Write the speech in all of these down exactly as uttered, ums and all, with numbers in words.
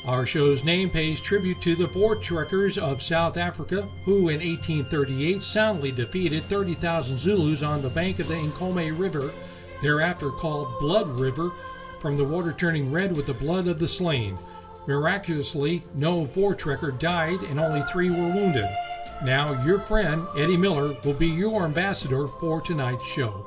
Our show's name pays tribute to the Voortrekkers of South Africa, who in eighteen thirty-eight soundly defeated thirty thousand Zulus on the bank of the Nkomo River, thereafter called Blood River, from the water turning red with the blood of the slain. Miraculously, no Voortrekker died and only three were wounded. Now, your friend, Eddie Miller, will be your ambassador for tonight's show.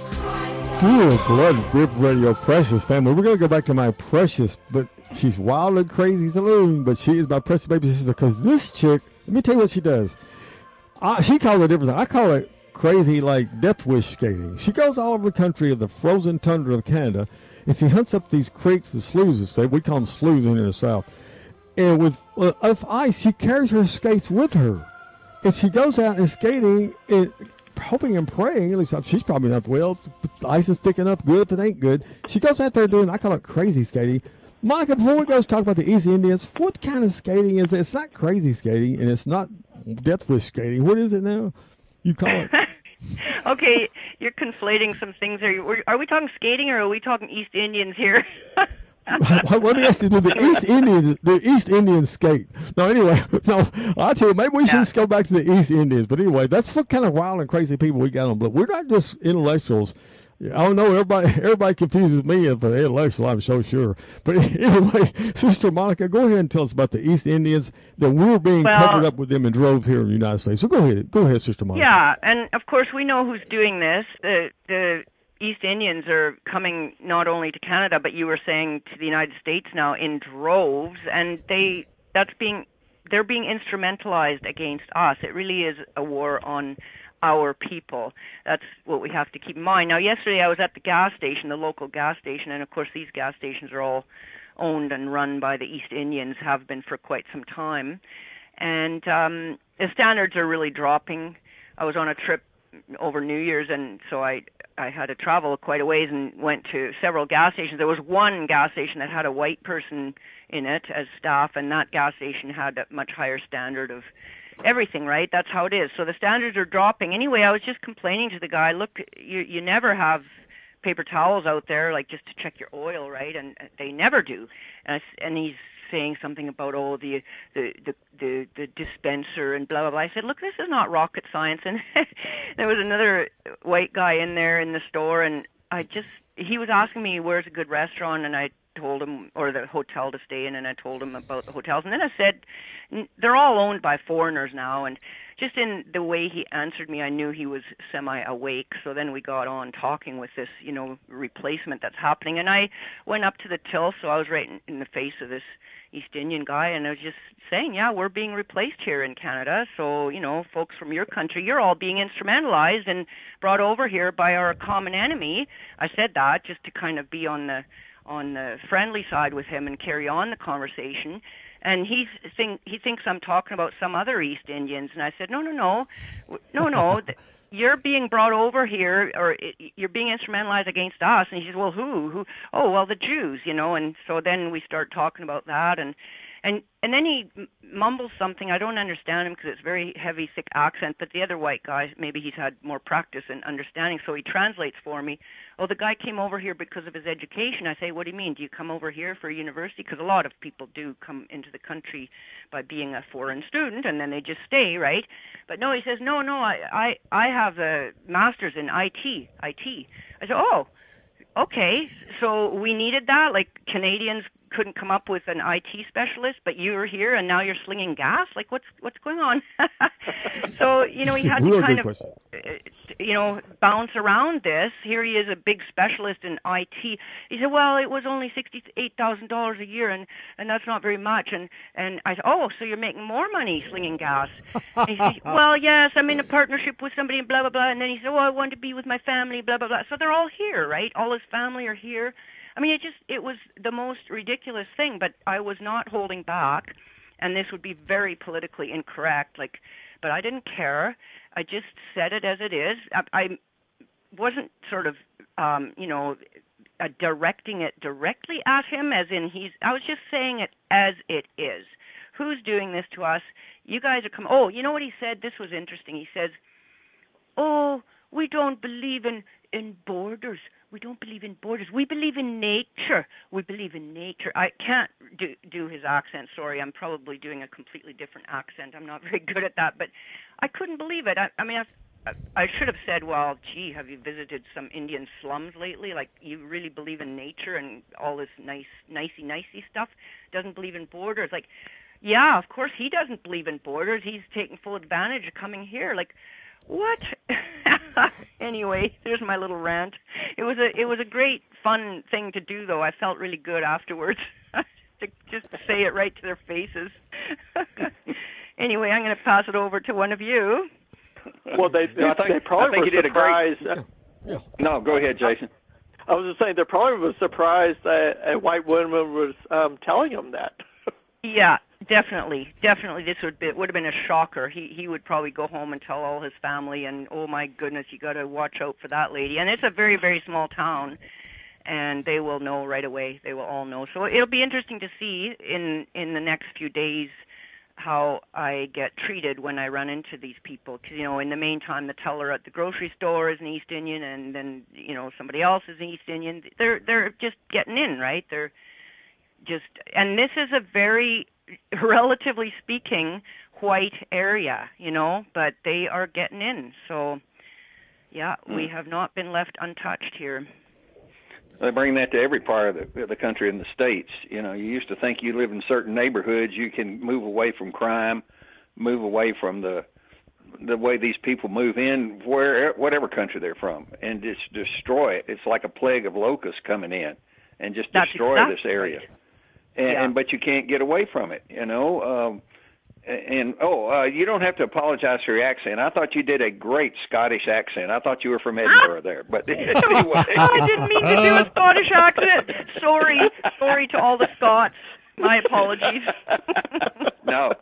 Dear Blood River Radio Precious family, we're going to go back to my precious, but she's wild and crazy saloon, but she is my precious baby sister, because this chick, let me tell you what she does. I, she calls it different. I call it crazy, like death wish skating. She goes all over the country of the frozen tundra of Canada, and she hunts up these creeks and sloughs, say we call them sloughs in the south. And with uh, of ice, she carries her skates with her, and she goes out and skating, and hoping and praying. At least she's probably not well. The ice is picking up good. If it ain't good, she goes out there doing, I call it crazy skating. Monica, before we go talk about the East Indians, what kind of skating is it? It's not crazy skating, and it's not death wish skating. What is it now? You call it? Okay, you're conflating some things. Are, you, are we talking skating, or are we talking East Indians here? Let me ask you, do the East Indians, the East Indians skate? No, anyway, no, I'll tell you, maybe we should Yeah. just go back to the East Indians. But anyway, that's what kind of wild and crazy people we got on. But we're not just intellectuals. I don't know, everybody everybody confuses me as an intellectual, I'm so sure. But anyway, Sister Monica, go ahead and tell us about the East Indians, that we're being Well- covered up with them in droves here in the United States. So go ahead, go ahead, Sister Monica. Yeah, and of course we know who's doing this. The the East Indians are coming not only to Canada, but you were saying to the United States now in droves, and they that's being they're being instrumentalized against us. It really is a war on our people. That's what we have to keep in mind. Now, yesterday I was at the gas station, the local gas station, and of course these gas stations are all owned and run by the East Indians, have been for quite some time. And um, the standards are really dropping. I was on a trip over New Year's, and so I I had to travel quite a ways and went to several gas stations. There was one gas station that had a white person in it as staff, and that gas station had a much higher standard of everything, right? That's how it is. So the standards are dropping. Anyway, I was just complaining to the guy, look, you you never have paper towels out there, like just to check your oil, right? And uh, they never do. And, I s and he's saying something about, oh, the, the, the, the, the dispenser and blah, blah, blah. I said, look, this is not rocket science. And there was another white guy in there in the store, and I just, he was asking me where's a good restaurant, and I told him, or the hotel to stay in, and I told him about the hotels. And then I said, they're all owned by foreigners now, and just in the way he answered me, I knew he was semi-awake. So then we got on talking with this, you know, replacement that's happening. And I went up to the till, so I was right in, in the face of this East Indian guy, and I was just saying, yeah, we're being replaced here in Canada. So, you know, folks from your country, you're all being instrumentalized and brought over here by our common enemy. I said that just to kind of be on the on the friendly side with him and carry on the conversation. And he think he thinks I'm talking about some other East Indians, and I said, no, no, no, no, no. You're being brought over here, or you're being instrumentalized against us. And he says, well, who? Who? Oh, well, the Jews, you know. And so then we start talking about that, and and and then he mumbles something. I don't understand him because it's very heavy, thick accent. But the other white guy, maybe he's had more practice in understanding, so he translates for me. Oh, the guy came over here because of his education. I say, what do you mean? Do you come over here for university? Because a lot of people do come into the country by being a foreign student, and then they just stay, right? But no, he says, no, no, I, I, I have a master's in I T, I T. I said, oh, okay, so we needed that? Like Canadians couldn't come up with an I T specialist, but you were here and now you're slinging gas? Like, what's what's going on? So, you know, he had to kind of, question. you know, bounce around this. Here he is, a big specialist in I T. He said, well, it was only sixty-eight thousand dollars a year, and, and that's not very much. And, and I said, oh, so you're making more money slinging gas? And he said, well, yes, I'm in a partnership with somebody, and blah, blah, blah. And then he said, oh, I want to be with my family, blah, blah, blah. So they're all here, right? All his family are here. I mean, it just, it was the most ridiculous thing, but I was not holding back, and this would be very politically incorrect, like, but I didn't care. I just said it as it is. I, I wasn't sort of, um, you know, uh, directing it directly at him, as in he's, I was just saying it as it is. Who's doing this to us? You guys are coming. Oh, you know what he said? This was interesting. He says, oh, we don't believe in, in borders. We don't believe in borders. We believe in nature. We believe in nature. I can't do, do his accent. Sorry, I'm probably doing a completely different accent. I'm not very good at that, but I couldn't believe it. I, I mean, I, I should have said, well, gee, have you visited some Indian slums lately? Like, you really believe in nature and all this nice, nicey, nicey stuff? Doesn't believe in borders? Like, yeah, of course he doesn't believe in borders. He's taking full advantage of coming here. Like, what? Anyway, there's my little rant. It was a it was a great fun thing to do, though. I felt really good afterwards, to, just to say it right to their faces. Anyway, I'm going to pass it over to one of you. Well, they they, no, I think, they probably I think were you did surprised. a great. Yeah. No, go ahead, Jason. I was just saying they probably were surprised that a white woman was um, telling them that. Yeah, definitely, definitely. This would be would have been a shocker. He he would probably go home and tell all his family, and oh my goodness, you got to watch out for that lady. And it's a very very small town, and they will know right away. They will all know. So it'll be interesting to see in in the next few days how I get treated when I run into these people. Because, you know, in the meantime, the teller at the grocery store is an East Indian, and then, you know, somebody else is an East Indian. They're they're just getting in, right? They're just, and this is a very, relatively speaking, white area, you know, but they are getting in. So, yeah, we have not been left untouched here. They bring that to every part of the, of the country and the states. You know, you used to think you live in certain neighborhoods, you can move away from crime, move away from the the way these people move in, where whatever country they're from, and just destroy it. It's like a plague of locusts coming in and just That's destroy exactly this area. right. And, Yeah. and but you can't get away from it. You know. Um, And, oh, uh, you don't have to apologize for your accent. I thought you did a great Scottish accent. I thought you were from Edinburgh there. But anyway. I didn't mean to do a Scottish accent. Sorry. Sorry to all the Scots. My apologies. No.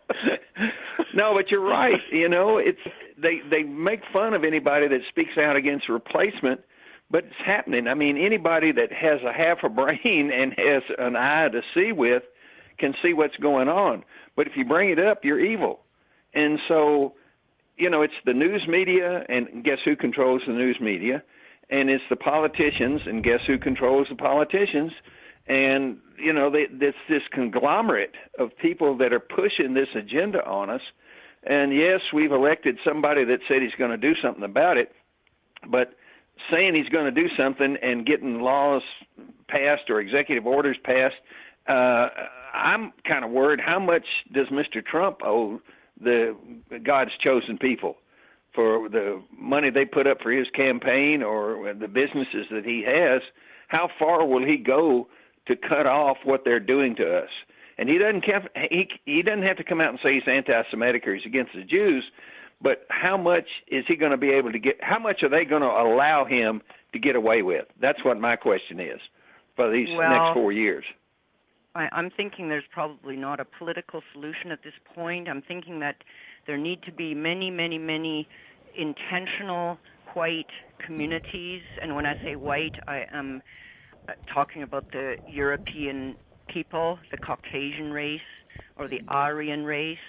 No, but you're right. You know, it's they, they make fun of anybody that speaks out against replacement, but it's happening. I mean, anybody that has a half a brain and has an eye to see with can see what's going on. But if you bring it up, you're evil. And so, you know, it's the news media, and guess who controls the news media? And it's the politicians, and guess who controls the politicians? And, you know, they, this this conglomerate of people that are pushing this agenda on us. And, yes, we've elected somebody that said he's going to do something about it, but saying he's going to do something and getting laws passed or executive orders passed, uh, I'm kind of worried, how much does Mister Trump owe the God's chosen people for the money they put up for his campaign or the businesses that he has? How far will he go to cut off what they're doing to us? And he doesn't have, he, he doesn't have to come out and say he's anti-Semitic or he's against the Jews, but how much is he going to be able to get, how much are they going to allow him to get away with? That's what my question is for these well, next four years. I, I'm thinking there's probably not a political solution at this point. I'm thinking that there need to be many, many, many intentional white communities. And when I say white, I am talking about the European people, the Caucasian race, or the Aryan race.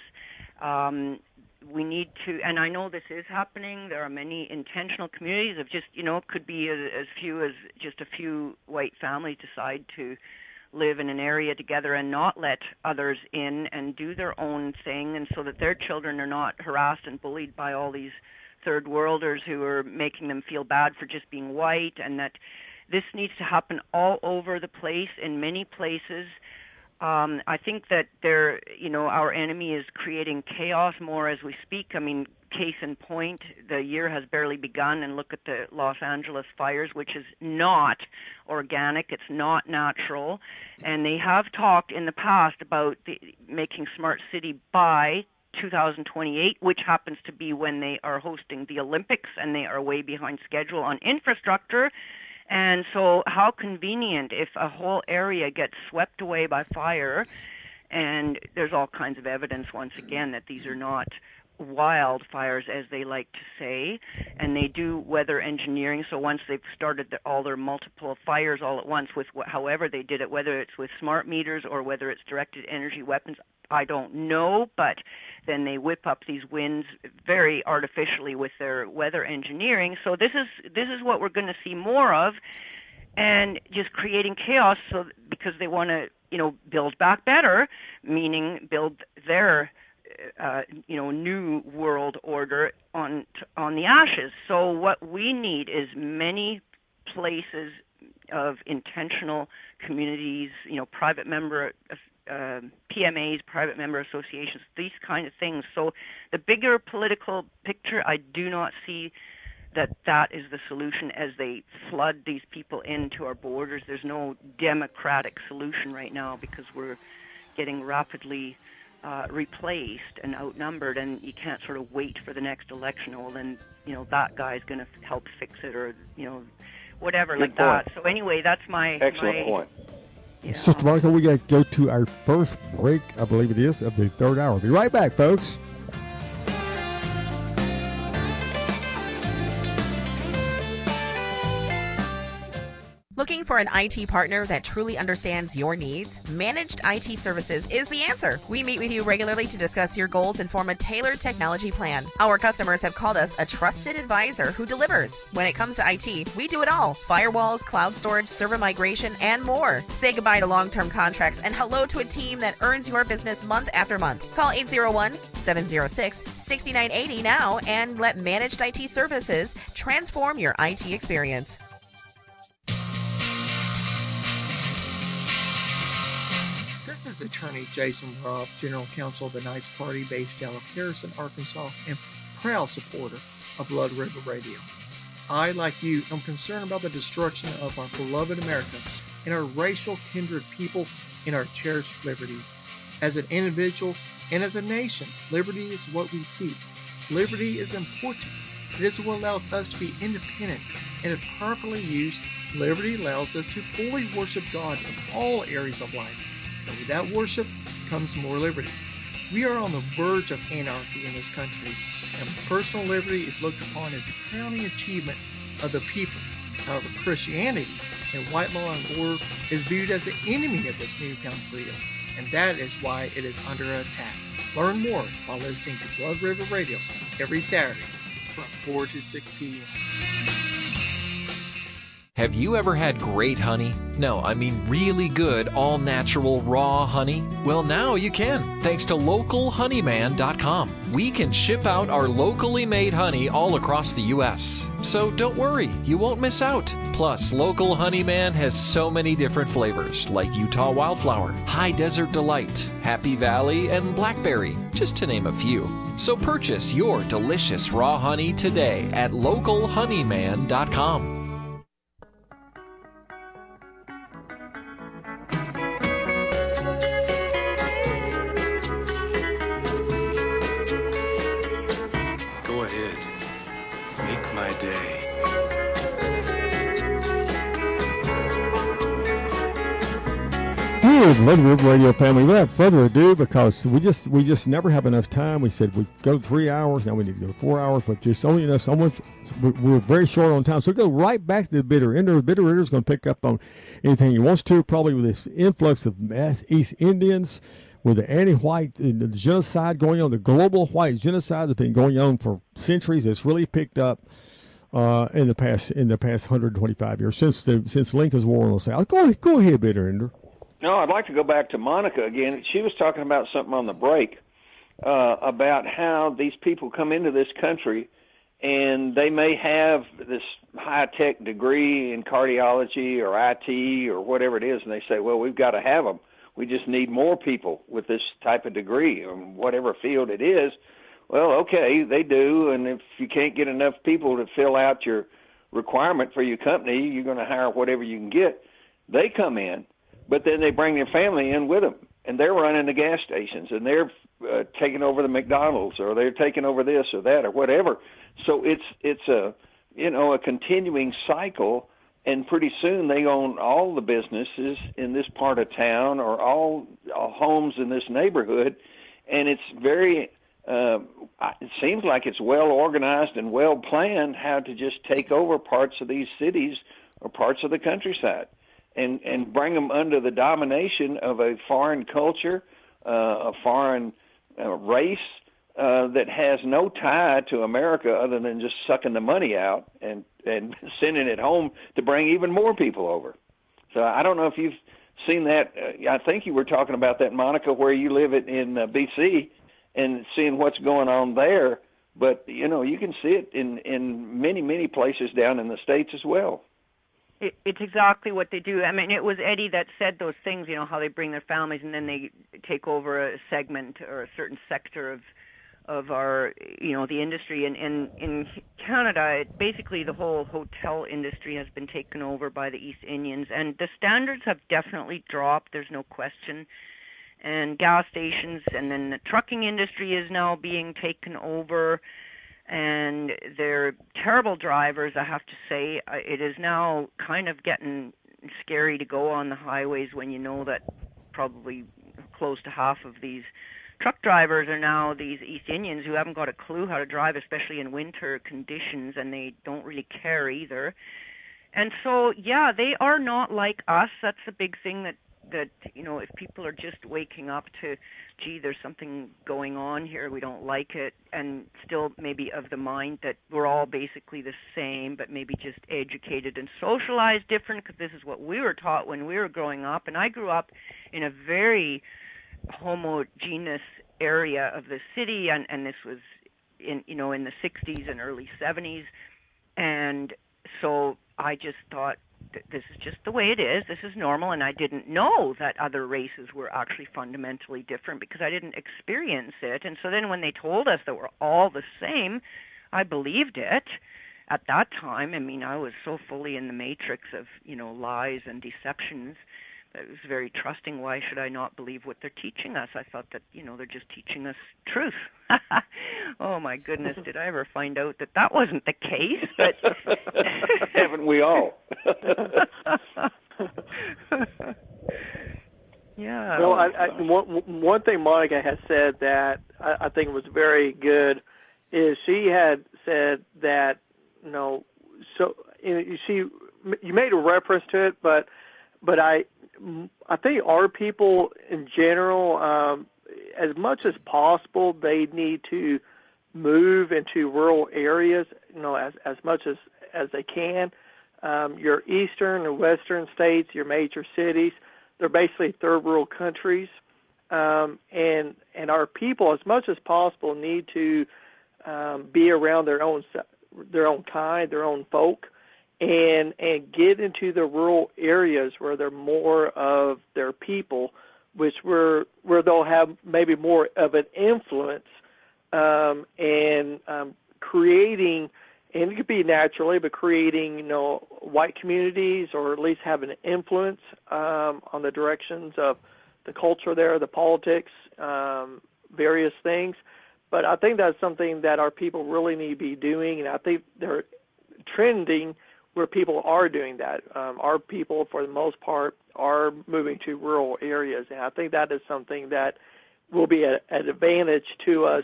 Um, we need to, and I know this is happening, there are many intentional communities of just, you know, it could be as, as few as just a few white families decide to live in an area together and not let others in and do their own thing, and so that their children are not harassed and bullied by all these third worlders who are making them feel bad for just being white, and that this needs to happen all over the place in many places. Um, I think that there, you know, our enemy is creating chaos more as we speak. I mean, case in point, the year has barely begun, and look at the Los Angeles fires, which is not organic, it's not natural, and they have talked in the past about the, making Smart City by two thousand twenty-eight, which happens to be when they are hosting the Olympics, and they are way behind schedule on infrastructure. And so how convenient if a whole area gets swept away by fire, and there's all kinds of evidence, once again, that these are not wildfires, as they like to say, and they do weather engineering. So once they've started the, all their multiple fires all at once, with wh- however they did it, whether it's with smart meters or whether it's directed energy weapons, I don't know, but then they whip up these winds very artificially with their weather engineering. So this is this is what we're going to see more of, and just creating chaos. So because they want to, you know, build back better, meaning build their, uh, you know, new world order on on the ashes. So what we need is many places of intentional communities, you know, private member uh, P M As, private member associations, these kind of things. So the bigger political picture, I do not see that that is the solution as they flood these people into our borders. There's no democratic solution right now because we're getting rapidly uh, replaced and outnumbered, and you can't sort of wait for the next election. Well, then, you know, that guy's going to help fix it, or, you know, whatever. Good like point. That. So anyway, that's my... Excellent my, point. You know. Sister Monica, we got to go to our first break, I believe it is, of the third hour. Be right back, folks. Looking for an I T partner that truly understands your needs? Managed I T Services is the answer. We meet with you regularly to discuss your goals and form a tailored technology plan. Our customers have called us a trusted advisor who delivers. When it comes to I T, we do it all. Firewalls, cloud storage, server migration, and more. Say goodbye to long-term contracts and hello to a team that earns your business month after month. Call eight zero one, seven zero six, six nine eight zero now and let Managed I T Services transform your I T experience. This is Attorney Jason Robb, General Counsel of the Knights Party based out of Harrison, Arkansas, and proud supporter of Blood River Radio. I, like you, am concerned about the destruction of our beloved America and our racial kindred people and our cherished liberties. As an individual and as a nation, liberty is what we seek. Liberty is important. It is what allows us to be independent, and if properly used, liberty allows us to fully worship God in all areas of life. And with that worship comes more liberty. We are on the verge of anarchy in this country, and personal liberty is looked upon as a crowning achievement of the people. However, Christianity and white law and order is viewed as the enemy of this newfound freedom, and that is why it is under attack. Learn more by listening to Blood River Radio every Saturday from four to six p.m. Have you ever had great honey? No, I mean really good, all-natural, raw honey? Well, now you can, thanks to local honeyman dot com. We can ship out our locally made honey all across the U S So don't worry, you won't miss out. Plus, Local Honeyman has so many different flavors, like Utah Wildflower, High Desert Delight, Happy Valley, and Blackberry, just to name a few. So purchase your delicious raw honey today at local honeyman dot com. Blood River Radio family, without further ado, because we just we just never have enough time. We said we go three hours, now we need to go four hours, but just only enough. Someone we're very short on time, so we go right back to the bitter ender. The bitter ender is going to pick up on anything he wants to, probably with this influx of mass East Indians, with the anti-white the genocide going on, the global white genocide that's been going on for centuries. It's really picked up uh, in the past in the past one hundred twenty-five years since the since Lincoln's War on the South. Go go ahead, bitter ender. No, I'd like to go back to Monica again. She was talking about something on the break uh, about how these people come into this country and they may have this high-tech degree in cardiology or I T or whatever it is, and they say, well, we've got to have them. We just need more people with this type of degree or whatever field it is. Well, okay, they do, and if you can't get enough people to fill out your requirement for your company, you're going to hire whatever you can get. They come in. But then they bring their family in with them, and they're running the gas stations, and they're uh, taking over the McDonald's, or they're taking over this or that or whatever. So it's it's a you know a continuing cycle, and pretty soon they own all the businesses in this part of town or all, all homes in this neighborhood, and it's very. Uh, it seems like it's well organized and well planned how to just take over parts of these cities or parts of the countryside. And, and bring them under the domination of a foreign culture, uh, a foreign uh, race uh, that has no tie to America other than just sucking the money out and, and sending it home to bring even more people over. So I don't know if you've seen that. Uh, I think you were talking about that, Monica, where you live in, in uh, B C, and seeing what's going on there. But you know, you can see it in in many many places down in the States as well. It, it's exactly what they do. I mean, it was Eddie that said those things, you know, how they bring their families and then they take over a segment or a certain sector of of our, you know, the industry. And, and in Canada, it, basically the whole hotel industry has been taken over by the East Indians, and the standards have definitely dropped, there's no question. And gas stations, and then the trucking industry is now being taken over, and they're terrible drivers, I have to say. It is now kind of getting scary to go on the highways when you know that probably close to half of these truck drivers are now these East Indians who haven't got a clue how to drive, especially in winter conditions, and they don't really care either. And so, yeah, they are not like us. That's a big thing that that, you know, if people are just waking up to, gee, there's something going on here, we don't like it, and still maybe of the mind that we're all basically the same, but maybe just educated and socialized different, because this is what we were taught when we were growing up. And I grew up in a very homogeneous area of the city, and, and this was in, you know, in the sixties and early seventies. And so I just thought, this is just the way it is, this is normal, and I didn't know that other races were actually fundamentally different because I didn't experience it. And so then when they told us that we're all the same, I believed it at that time. I mean, I was so fully in the matrix of, you know, lies and deceptions that it was very trusting. Why should I not believe what they're teaching us? I thought that, you know, they're just teaching us truth. Oh, my goodness, did I ever find out that that wasn't the case? But haven't we all? Yeah. Well, I, I, one, one thing Monica has said that I, I think was very good is she had said that, you know, so you, know, you see, you made a reference to it, but but I I think our people in general, um, as much as possible, they need to move into rural areas, you know, as as much as as they can. Um, your eastern and western states, your major cities, they're basically third world countries, um, and and our people, as much as possible, need to um, be around their own their own kind, their own folk, and and get into the rural areas where they're more of their people, which where where they'll have maybe more of an influence, um, and um, creating. And it could be naturally, but creating, you know, white communities, or at least having an influence um, on the directions of the culture there, the politics, um, various things. But I think that's something that our people really need to be doing, and I think they're trending where people are doing that. Um, our people, for the most part, are moving to rural areas, and I think that is something that will be a, an advantage to us.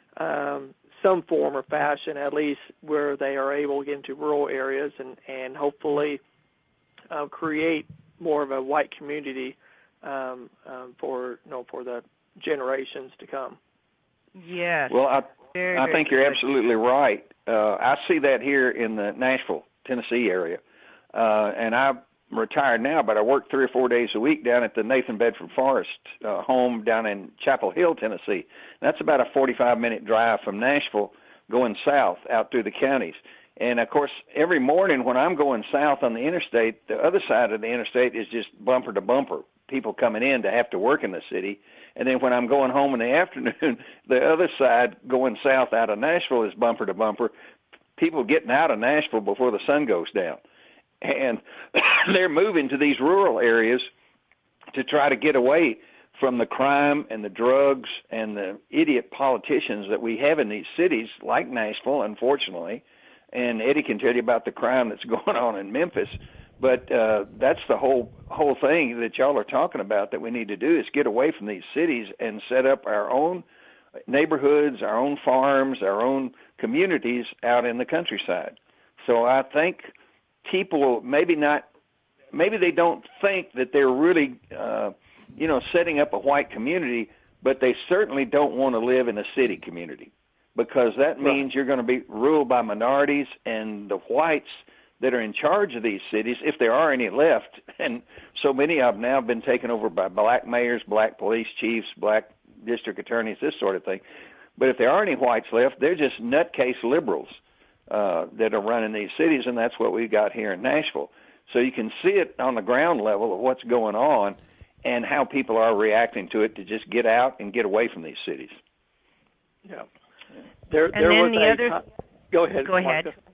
Um, some form or fashion, at least where they are able to get into rural areas and, and hopefully uh, create more of a white community um, um, for you know for the generations to come. Yes. Well, I very, I very think you're good. absolutely right. Uh, I see that here in the Nashville, Tennessee area, uh, and I'm retired now, but I work three or four days a week down at the Nathan Bedford Forrest uh, home down in Chapel Hill, Tennessee. That's about a forty-five minute drive from Nashville going south out through the counties. And, of course, every morning when I'm going south on the interstate, the other side of the interstate is just bumper to bumper, people coming in to have to work in the city. And then when I'm going home in the afternoon, the other side going south out of Nashville is bumper to bumper, people getting out of Nashville before the sun goes down. And they're moving to these rural areas to try to get away from the crime and the drugs and the idiot politicians that we have in these cities, like Nashville, unfortunately. And Eddie can tell you about the crime that's going on in Memphis. But uh, that's the whole whole thing that y'all are talking about that we need to do, is get away from these cities and set up our own neighborhoods, our own farms, our own communities out in the countryside. So I think people maybe not, maybe they don't think that they're really, uh, you know, setting up a white community, but they certainly don't want to live in a city community, because that means you're going to be ruled by minorities, and the whites, that are in charge of these cities, if there are any left, and so many of them now have been taken over by black mayors, black police chiefs, black district attorneys, this sort of thing. But if there are any whites left, they're just nutcase liberals uh, that are running these cities, and that's what we've got here in Nashville. So you can see it on the ground level of what's going on and how people are reacting to it to just get out and get away from these cities. Yeah. There, and there then was the a, other. Go ahead. Go ahead. Martha.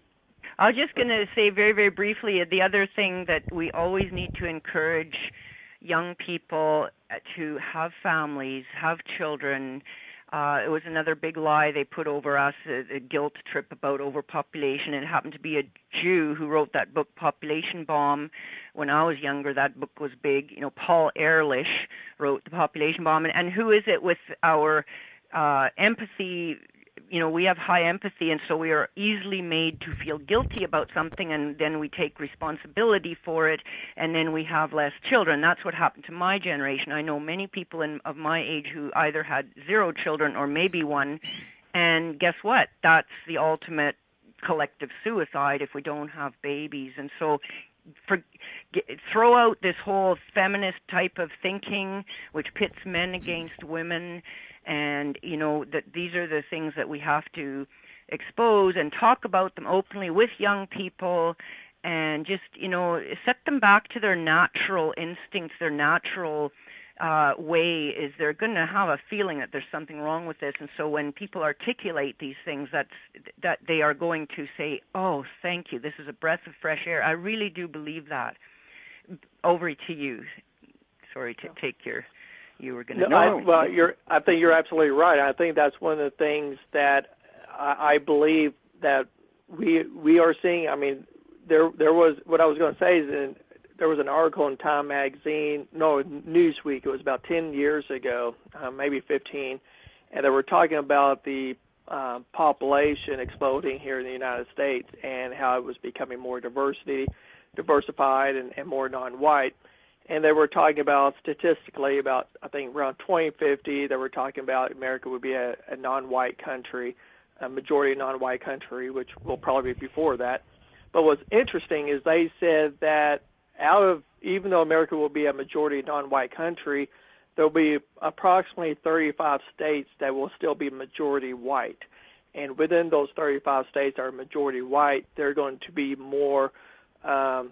I was just going to say very, very briefly, the other thing that we always need to encourage young people to have families, have children. Uh, it was another big lie they put over us, a, a guilt trip about overpopulation. It happened to be a Jew who wrote that book, Population Bomb. When I was younger, that book was big. You know, Paul Ehrlich wrote The Population Bomb. And, and who is it with our uh, empathy? You know, we have high empathy, and so we are easily made to feel guilty about something, and then we take responsibility for it, and then we have less children. That's what happened to my generation. I know many people in, of my age who either had zero children or maybe one, and guess what? That's the ultimate collective suicide if we don't have babies. And so for, get, throw out this whole feminist type of thinking, which pits men against women. And, you know, that these are the things that we have to expose and talk about them openly with young people and just, you know, set them back to their natural instincts, their natural uh, way is they're going to have a feeling that there's something wrong with this. And so when people articulate these things, that's, that they are going to say, oh, thank you, this is a breath of fresh air. I really do believe that. Over to you. Sorry to take your... You were going to. No, I, well, you're. I think you're absolutely right. I think that's one of the things that I, I believe that we we are seeing. I mean, there there was what I was going to say is in, there was an article in Time Magazine, no Newsweek. It was about ten years ago, uh, maybe fifteen, and they were talking about the uh, population exploding here in the United States and how it was becoming more diversity, diversified, and, and more non-white. And they were talking about statistically about, I think, around twenty fifty, they were talking about America would be a, a non-white country, a majority non-white country, which will probably be before that. But what's interesting is they said that out of, even though America will be a majority non-white country, there'll be approximately thirty-five states that will still be majority white. And within those thirty-five states that are majority white, they're going to be more um,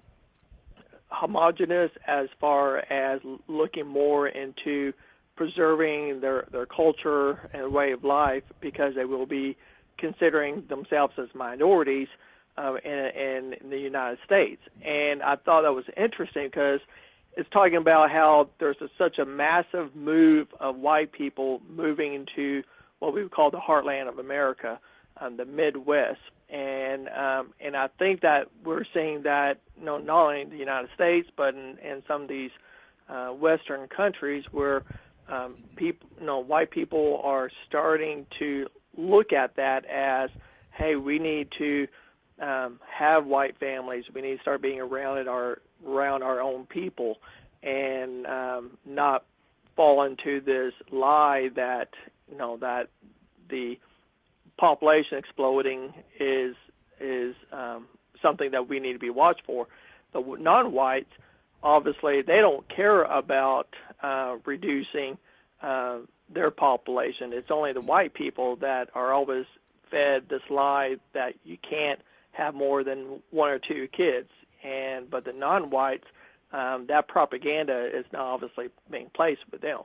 homogenous as far as looking more into preserving their, their culture and way of life, because they will be considering themselves as minorities uh, in, in the United States. And I thought that was interesting because it's talking about how there's a, such a massive move of white people moving into what we would call the heartland of America, um, the Midwest. And um, and I think that we're seeing that, you know, not only in the United States, but in, in some of these uh, Western countries where um, people, you know, white people are starting to look at that as, hey, we need to um, have white families. We need to start being around it, our around our own people, and um, not fall into this lie that, you know, that the population exploding is is um, something that we need to be watched for. The non-whites, obviously, they don't care about uh, reducing uh, their population. It's only the white people that are always fed this lie that you can't have more than one or two kids. And but the non-whites, um, that propaganda is now obviously being placed with them.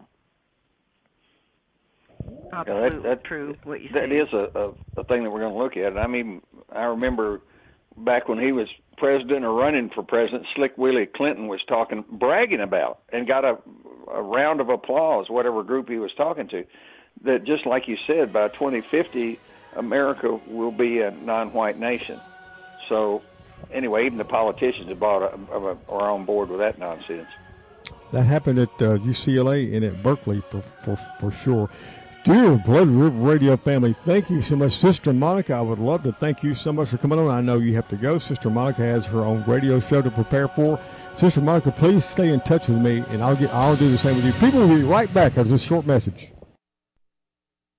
Absolutely yeah, that, that, true. What you that say. is a, a, a thing that we're going to look at. I mean, I remember back when he was president or running for president, Slick Willie Clinton was talking, bragging about, and got a, a round of applause, whatever group he was talking to, that just like you said, by twenty fifty, America will be a non-white nation. So anyway, even the politicians have bought a, a, are on board with that nonsense. That happened at uh, U C L A and at Berkeley for, for, for sure. Dear Blood River Radio family, thank you so much. Sister Monica, I would love to thank you so much for coming on. I know you have to go. Sister Monica has her own radio show to prepare for. Sister Monica, please stay in touch with me, and I'll get I'll do the same with you. People will be right back after this short message.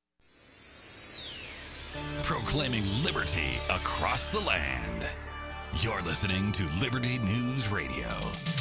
Proclaiming liberty across the land. You're listening to Liberty News Radio.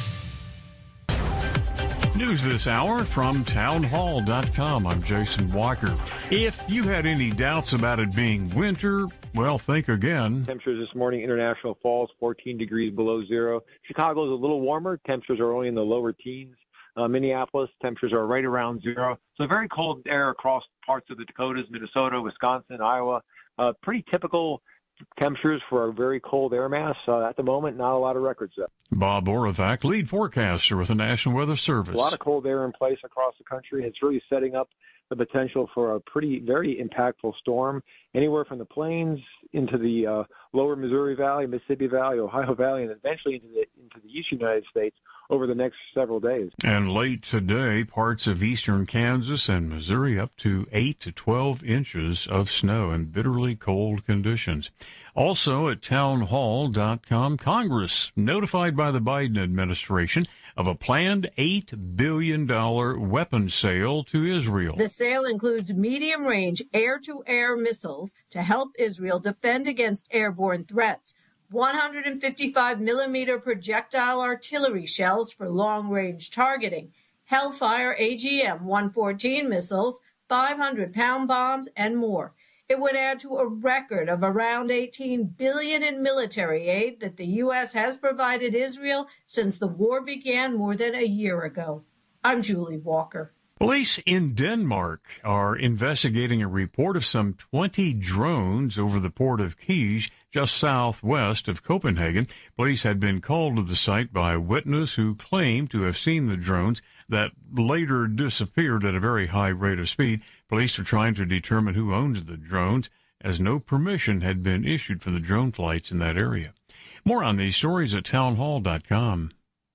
News this hour from town hall dot com. I'm Jason Walker. If you had any doubts about it being winter, well, think again. Temperatures this morning, International Falls, fourteen degrees below zero. Chicago is a little warmer. Temperatures are only in the lower teens. Uh, Minneapolis, temperatures are right around zero. So very cold air across parts of the Dakotas, Minnesota, Wisconsin, Iowa. Uh, pretty typical temperatures for a very cold air mass. Uh, at the moment, not a lot of records set. Bob Oravac, lead forecaster with the National Weather Service. A lot of cold air in place across the country. It's really setting up the potential for a pretty, very impactful storm, anywhere from the plains into the uh, lower Missouri Valley, Mississippi Valley, Ohio Valley, and eventually into the into the eastern United States over the next several days. And late today, parts of eastern Kansas and Missouri up to eight to twelve inches of snow in bitterly cold conditions. Also at town hall dot com, Congress notified by the Biden administration of a planned eight billion dollars weapons sale to Israel. The sale includes medium-range air-to-air missiles to help Israel defend against airborne threats, one hundred fifty-five millimeter projectile artillery shells for long-range targeting, Hellfire A G M one fourteen missiles, five hundred pound bombs, and more. It would add to a record of around eighteen billion dollars in military aid that the U S has provided Israel since the war began more than a year ago. I'm Julie Walker. Police in Denmark are investigating a report of some twenty drones over the port of Kiel, just southwest of Copenhagen. Police had been called to the site by a witness who claimed to have seen the drones that later disappeared at a very high rate of speed. Police are trying to determine who owns the drones, as no permission had been issued for the drone flights in that area. More on these stories at town hall dot com.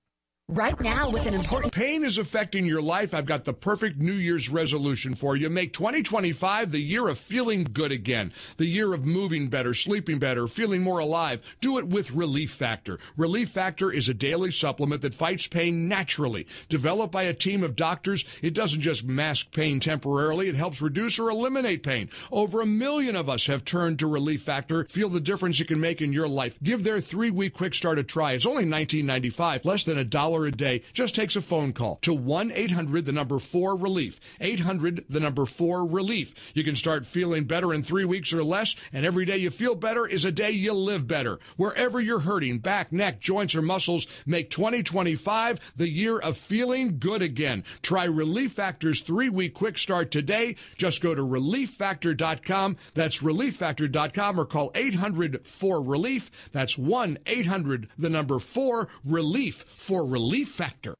Right now with an important... Pain is affecting your life. I've got the perfect New Year's resolution for you. Make twenty twenty-five the year of feeling good again. The year of moving better, sleeping better, feeling more alive. Do it with Relief Factor. Relief Factor is a daily supplement that fights pain naturally. Developed by a team of doctors, it doesn't just mask pain temporarily. It helps reduce or eliminate pain. Over a million of us have turned to Relief Factor. Feel the difference it can make in your life. Give their three-week quick start a try. It's only nineteen ninety-five, less than a dollar a day. Just takes a phone call to one eight hundred the number four relief. eight hundred the number four relief. You can start feeling better in three weeks or less, and every day you feel better is a day you live better. Wherever you're hurting, back, neck, joints, or muscles, make twenty twenty-five the year of feeling good again. Try Relief Factor's three-week quick start today. Just go to relief factor dot com. That's relief factor dot com, or call eight hundred four relief. That's one eight hundred the number four relief for Relief Factor.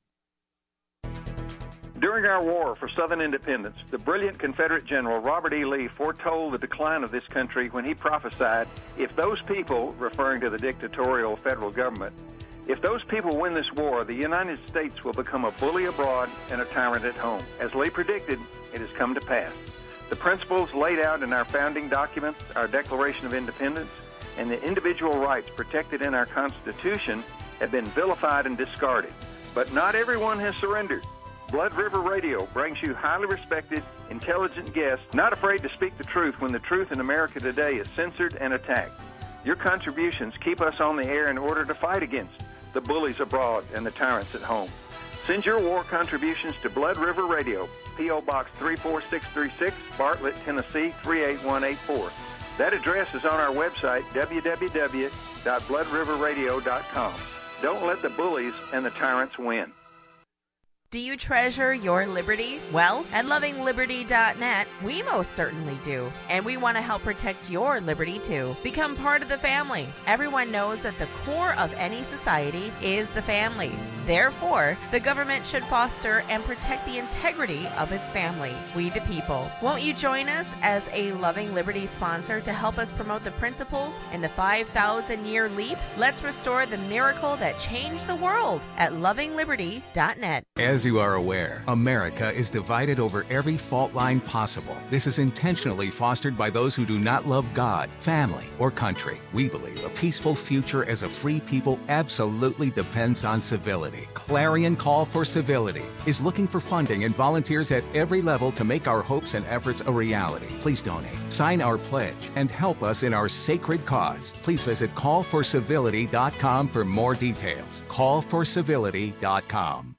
During our war for Southern independence, the brilliant Confederate General Robert E. Lee foretold the decline of this country when he prophesied, if those people, referring to the dictatorial federal government, if those people win this war, the United States will become a bully abroad and a tyrant at home. As Lee predicted, it has come to pass. The principles laid out in our founding documents, our Declaration of Independence, and the individual rights protected in our Constitution have been vilified and discarded. But not everyone has surrendered. Blood River Radio brings you highly respected, intelligent guests, not afraid to speak the truth when the truth in America today is censored and attacked. Your contributions keep us on the air in order to fight against the bullies abroad and the tyrants at home. Send your war contributions to Blood River Radio, P O. Box three four six three six, Bartlett, Tennessee three eight one eight four. That address is on our website, w w w dot blood river radio dot com. Don't let the bullies and the tyrants win. Do you treasure your liberty? Well, at loving liberty dot net, we most certainly do. And we want to help protect your liberty too. Become part of the family. Everyone knows that the core of any society is the family. Therefore, the government should foster and protect the integrity of its family, we the people. Won't you join us as a Loving Liberty sponsor to help us promote the principles in the five thousand year leap? Let's restore the miracle that changed the world at loving liberty dot net. As you are aware, America is divided over every fault line possible. This is intentionally fostered by those who do not love God, family, or country. We believe a peaceful future as a free people absolutely depends on civility. civility. Clarion Call for Civility is looking for funding and volunteers at every level to make our hopes and efforts a reality. Please donate, sign our pledge, and help us in our sacred cause. Please visit call for civility dot com for more details. call for civility dot com.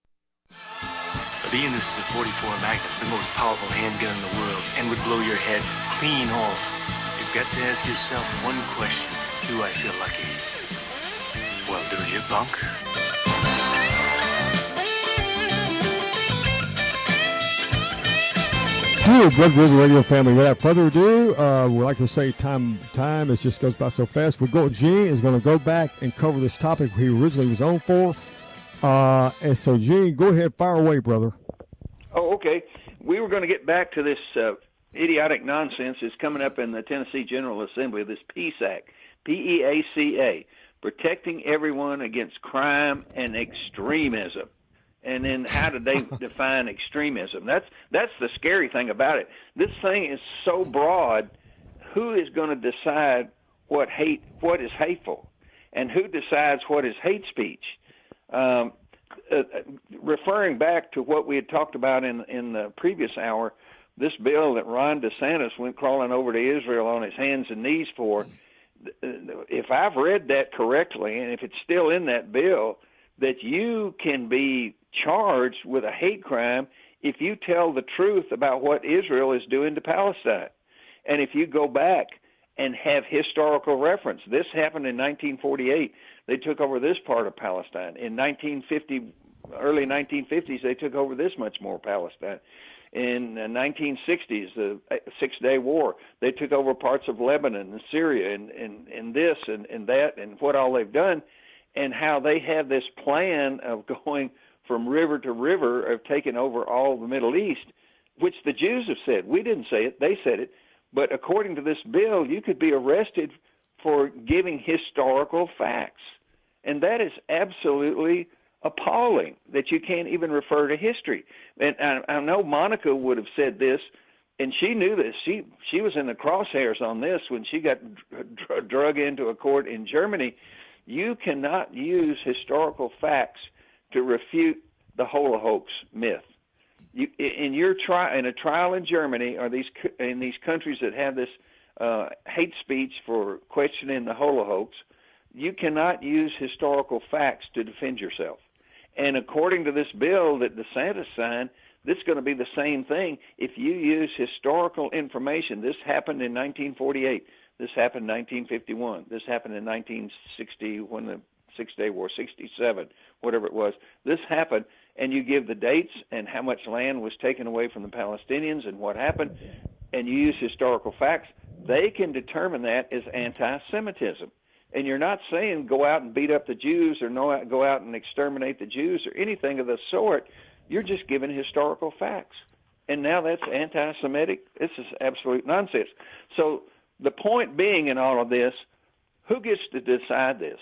Being this is a forty-four Magnum, the most powerful handgun in the world, and would blow your head clean off, you've got to ask yourself one question. Do I feel lucky? Well, do you, punk? Dear Blood River Radio family, without further ado, uh, we like to say time time it just goes by so fast. We're going, Gene is going to go back and cover this topic he originally was on for. Uh, and so, Gene, go ahead, fire away, brother. Oh, okay. We were going to get back to this uh, idiotic nonsense that's coming up in the Tennessee General Assembly, this PEACE Act, P E A C A, protecting everyone against crime and extremism. And then how do they define extremism? That's that's the scary thing about it. This thing is so broad. Who is going to decide what hate, what is hateful, and who decides what is hate speech? Um, uh, referring back to what we had talked about in in the previous hour, this bill that Ron DeSantis went crawling over to Israel on his hands and knees for, if I've read that correctly, and if it's still in that bill, that you can be charged with a hate crime if you tell the truth about what Israel is doing to Palestine. And if you go back and have historical reference, this happened in nineteen forty-eight. They took over this part of Palestine. In nineteen fifty, early nineteen fifties, they took over this much more Palestine. In the nineteen sixties, the Six-Day War, they took over parts of Lebanon and Syria and, and, and this and, and that and what all they've done, and how they have this plan of going from river to river of taking over all the Middle East, which the Jews have said. We didn't say it. They said it. But according to this bill, you could be arrested for giving historical facts. And that is absolutely appalling that you can't even refer to history. And I, I know Monica would have said this, and she knew this. She she was in the crosshairs on this when she got dr- drug into a court in Germany. You cannot use historical facts to refute the Holocaust myth. You, in your tri- in a trial in Germany, or these in these countries that have this uh, hate speech for questioning the Holocaust, you cannot use historical facts to defend yourself. And according to this bill that DeSantis signed, this is going to be the same thing if you use historical information. This happened in nineteen forty-eight. This happened in nineteen fifty-one. This happened in nineteen sixty when the Six-Day War, sixty-seven, whatever it was. This happened, and you give the dates and how much land was taken away from the Palestinians and what happened, and you use historical facts, they can determine that as anti-Semitism. And you're not saying go out and beat up the Jews or no, go out and exterminate the Jews or anything of the sort. You're just giving historical facts. And now that's anti-Semitic. This is absolute nonsense. So the point being in all of this, who gets to decide this?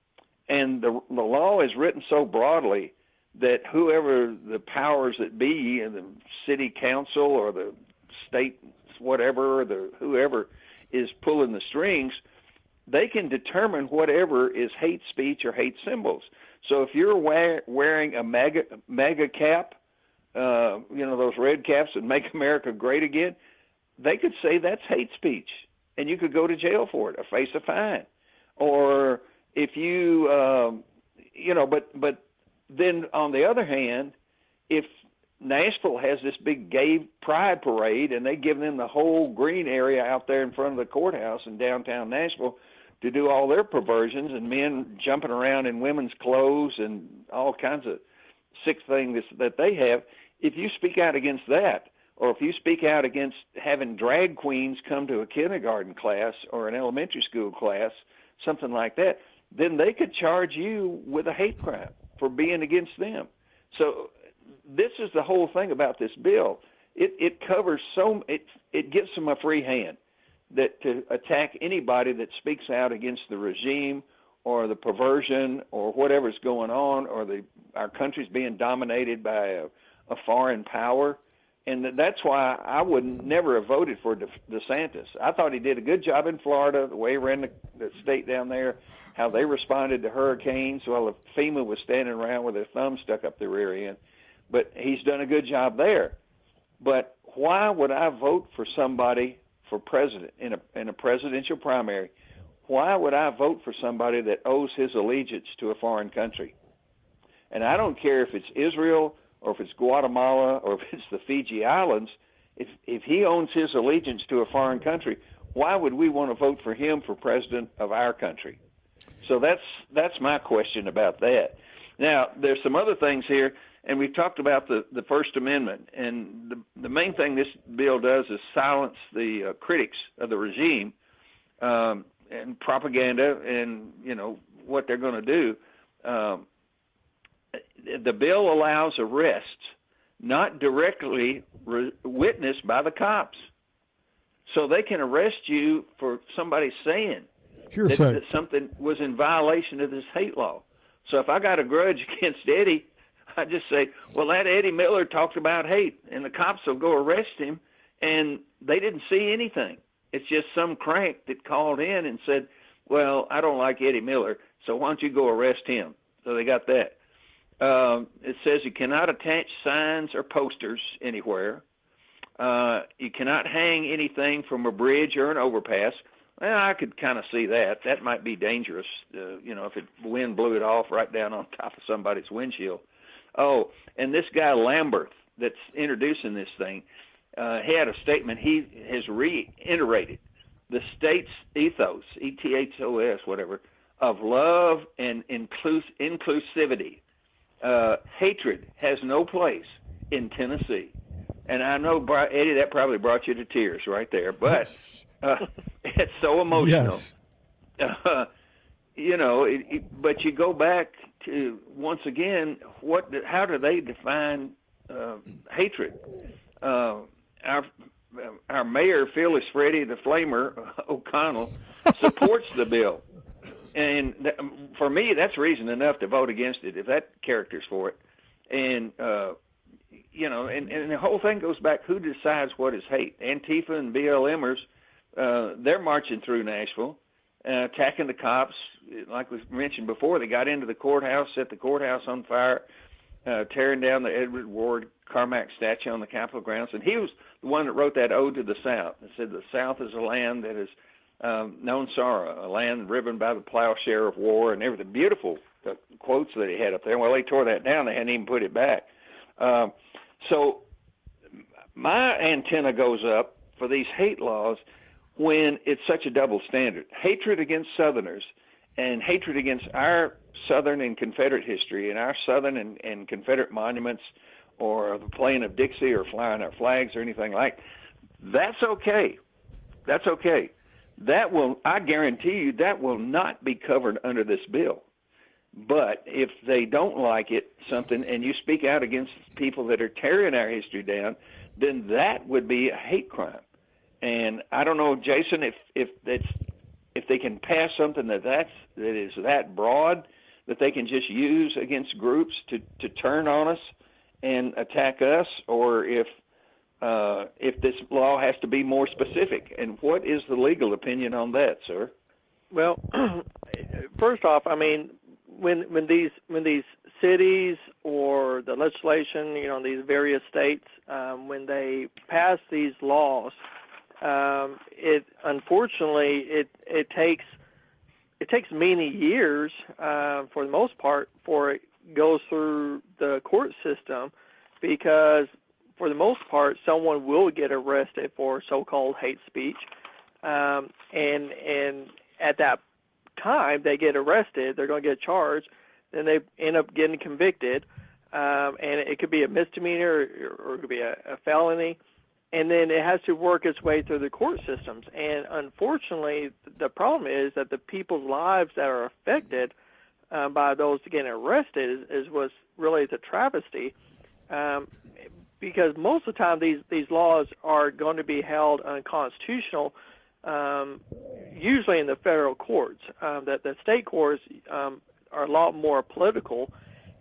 And the, the law is written so broadly that whoever the powers that be, the city council or the state whatever, or the whoever is pulling the strings, they can determine whatever is hate speech or hate symbols. So if you're wear, wearing a MAGA, MAGA cap, uh, you know, those red caps that make America great again, they could say that's hate speech, and you could go to jail for it or face a fine. Or if you, um, you know, but but then on the other hand, if Nashville has this big gay pride parade and they give them the whole green area out there in front of the courthouse in downtown Nashville to do all their perversions and men jumping around in women's clothes and all kinds of sick things that they have, if you speak out against that, or if you speak out against having drag queens come to a kindergarten class or an elementary school class, something like that, then they could charge you with a hate crime for being against them. So this is the whole thing about this bill. It it covers so it it gives them a free hand that to attack anybody that speaks out against the regime or the perversion or whatever's going on, or the our country's being dominated by a, a foreign power. And that's why I would never have voted for De- DeSantis. I thought he did a good job in Florida, the way he ran the, the state down there, how they responded to hurricanes. Well, if FEMA was standing around with their thumb stuck up their rear end. But he's done a good job there. But why would I vote for somebody for president in a, in a presidential primary? Why would I vote for somebody that owes his allegiance to a foreign country? And I don't care if it's Israel or if it's Guatemala, or if it's the Fiji Islands, if if he owns his allegiance to a foreign country, why would we want to vote for him for president of our country? So that's that's my question about that. Now, there's some other things here, and we've talked about the, the First Amendment, and the, the main thing this bill does is silence the uh, critics of the regime um, and propaganda and, you know, what they're going to do. Um, The bill allows arrests not directly re- witnessed by the cops. So they can arrest you for somebody saying that, that something was in violation of this hate law. So if I got a grudge against Eddie, I just say, well, that Eddie Miller talked about hate, and the cops will go arrest him, and they didn't see anything. It's just some crank that called in and said, well, I don't like Eddie Miller, so why don't you go arrest him? So they got that. Um, it says you cannot attach signs or posters anywhere. Uh, you cannot hang anything from a bridge or an overpass. Well, I could kind of see that. That might be dangerous, uh, you know, if it, the wind blew it off right down on top of somebody's windshield. Oh, and this guy Lambert that's introducing this thing, uh, he had a statement. He has reiterated the state's ethos, E T H O S, whatever, of love and inclus- inclusivity. Uh, hatred has no place in Tennessee. And I know, Eddie, that probably brought you to tears right there, but uh, it's so emotional. Yes. Uh, you know, it, it, but you go back to, once again, what? how do they define uh, hatred? Uh, our our mayor, Phyllis Freddie the Flamer O'Connell, supports the bill. And th- for me, that's reason enough to vote against it, if that character's for it. And, uh, you know, and, and the whole thing goes back, who decides what is hate? Antifa and B L Mers, uh, they're marching through Nashville, uh, attacking the cops. Like we mentioned before, they got into the courthouse, set the courthouse on fire, uh, tearing down the Edward Ward Carmack statue on the Capitol grounds. And he was the one that wrote that ode to the South. It said, the South is a land that is Um, known sorrow, a land riven by the plowshare of war, and everything. Beautiful uh, quotes that he had up there. Well, they tore that down. They hadn't even put it back. Um, so my antenna goes up for these hate laws when it's such a double standard. Hatred against Southerners and hatred against our Southern and Confederate history and our Southern and, and Confederate monuments or the playing of Dixie or flying our flags or anything like that. That's okay. That's okay. That will, I guarantee you, that will not be covered under this bill. But if they don't like it, something, and you speak out against people that are tearing our history down, then that would be a hate crime. And I don't know, Jason, if if that's if they can pass something that that's that is that broad that they can just use against groups to to turn on us and attack us, or if. Uh, if this law has to be more specific. And what is the legal opinion on that, sir? Well, first off, I mean, when when these when these cities or the legislation, you know, these various states, um, when they pass these laws, um, it unfortunately it it takes it takes many years, uh, for the most part, for it goes through the court system, because for the most part, someone will get arrested for so-called hate speech, um, and and at that time they get arrested, they're going to get charged, then they end up getting convicted, um, and it could be a misdemeanor or, or it could be a, a felony, and then it has to work its way through the court systems. And unfortunately, the problem is that the people's lives that are affected uh, by those getting arrested is, is what's really the travesty. Um, Because most of the time these, these laws are going to be held unconstitutional, um, usually in the federal courts. Um, that the state courts um, are a lot more political,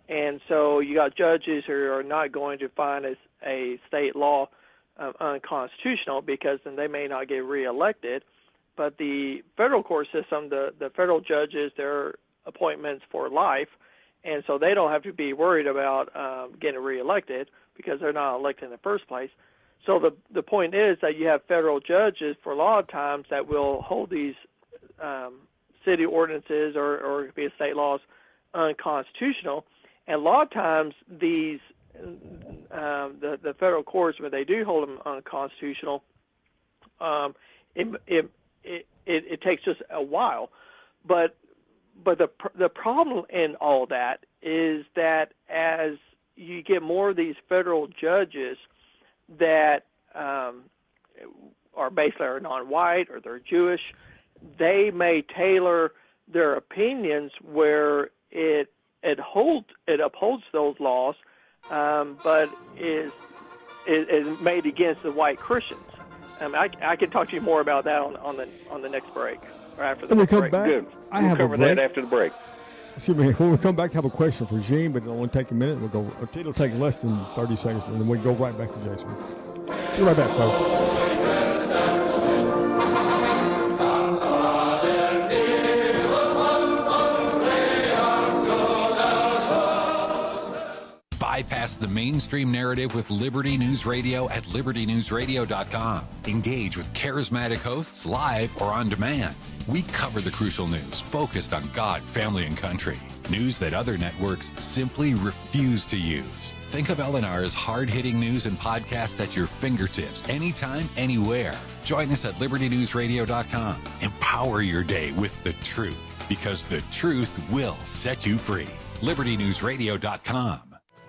And so you got judges who are not going to find a, a state law um, unconstitutional because then they may not get reelected. But the federal court system, the, the federal judges, their appointments for life, and so they don't have to be worried about um, getting reelected because they're not elected in the first place. So the the point is that you have federal judges for a lot of times that will hold these um, city ordinances or, or it could be state laws unconstitutional. And a lot of times these um, the, the federal courts, when they do hold them unconstitutional, um, it, it, it, it, it takes just a while. But but the the problem in all that is that as you get more of these federal judges that um, are basically are non-white or they're Jewish, they may tailor their opinions where it it holds it upholds those laws, um, but is, is is made against the white Christians. Um, I, I can talk to you more about that on, on the on the next break or after the When we next come break. back, Good. I We'll have cover a break. that after the break. Excuse me. When we come back, I have a question for Gene, but it'll only take a minute. We'll go. It'll take less than thirty seconds, and then we go right back to Jason. Be right back, folks. Bypass the mainstream narrative with Liberty News Radio at liberty news radio dot com. Engage with charismatic hosts live or on demand. We cover the crucial news focused on God, family, and country. News that other networks simply refuse to use. Think of L N R's hard-hitting news and podcasts at your fingertips, anytime, anywhere. Join us at liberty news radio dot com. Empower your day with the truth, because the truth will set you free. liberty news radio dot com.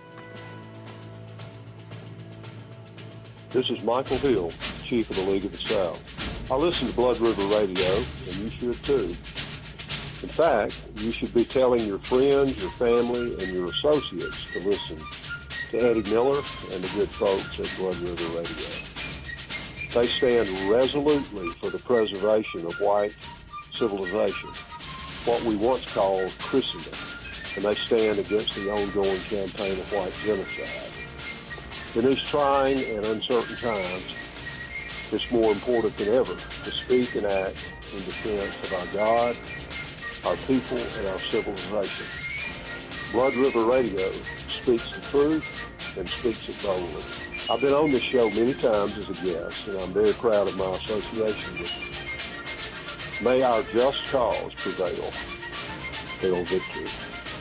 This is Michael Hill, Chief of the League of the South. I listen to Blood River Radio, and you should too. In fact, you should be telling your friends, your family, and your associates to listen to Eddie Miller and the good folks at Blood River Radio. They stand resolutely for the preservation of white civilization, what we once called Christendom, and they stand against the ongoing campaign of white genocide. In these trying and uncertain times, it's more important than ever to speak and act in defense of our God, our people, and our civilization. Blood River Radio speaks the truth and speaks it boldly. I've been on this show many times as a guest, and I'm very proud of my association with you. May our just cause prevail. Hail victory.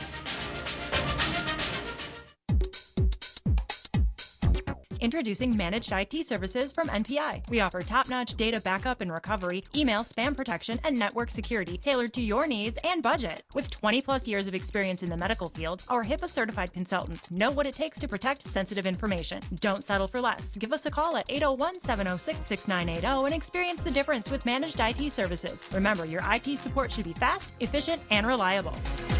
Introducing Managed I T Services from N P I. We offer top-notch data backup and recovery, email spam protection, and network security tailored to your needs and budget. With twenty plus years of experience in the medical field, our HIPAA-certified consultants know what it takes to protect sensitive information. Don't settle for less. Give us a call at eight oh one, seven oh six, six nine eight oh and experience the difference with Managed I T Services. Remember, your I T support should be fast, efficient, and reliable.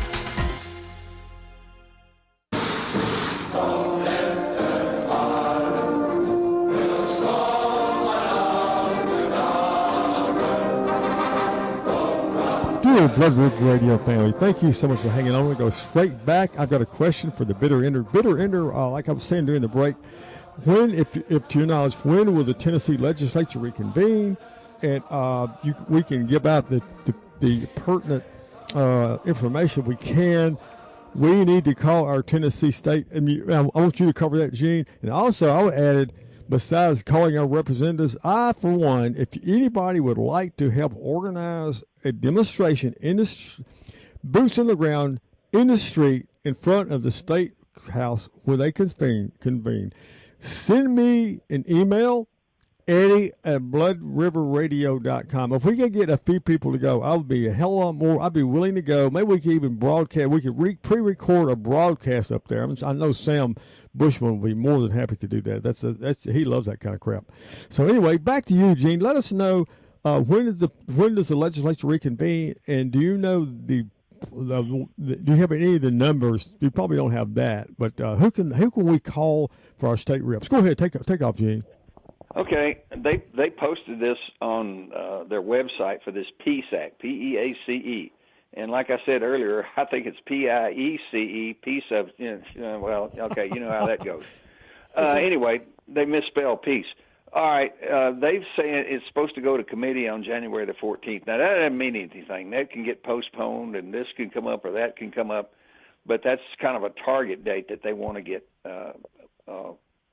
Dear Blood River Radio family, thank you so much for hanging on. We go straight back. I've got a question for the bitter ender. Bitter ender, uh, like I was saying during the break, when, if, if to your knowledge, when will the Tennessee legislature reconvene? And uh, you, we can give out the, the, the pertinent uh, information we can. We need to call our Tennessee state, and you, I want you to cover that, Gene. And also, I added, besides calling our representatives, I, for one, if anybody would like to help organize a demonstration in the boots on the ground in the street in front of the state house where they convene, convene, send me an email, Eddie at blood river radio dot com. If we can get a few people to go, I would be a hell of a lot more. I'd be willing to go. Maybe we could even broadcast. We could re- pre-record a broadcast up there. I know Sam Bushman will be more than happy to do that. That's a, that's he loves that kind of crap. So anyway, back to you, Gene. Let us know uh, when is the when does the legislature reconvene, and do you know the, the, the do you have any of the numbers? You probably don't have that, but uh, who can who can we call for our state reps? Go ahead, take take off, Gene. Okay, they they posted this on uh, their website for this PEACE Act, P E A C E, And like I said earlier, I think it's P I E C E, peace of, you know, well, okay, you know how that goes. Uh, anyway, they misspelled peace. All right, uh, they've said it's supposed to go to committee on January the fourteenth. Now, that doesn't mean anything. That can get postponed, and this can come up or that can come up. But that's kind of a target date that they want to get uh, uh,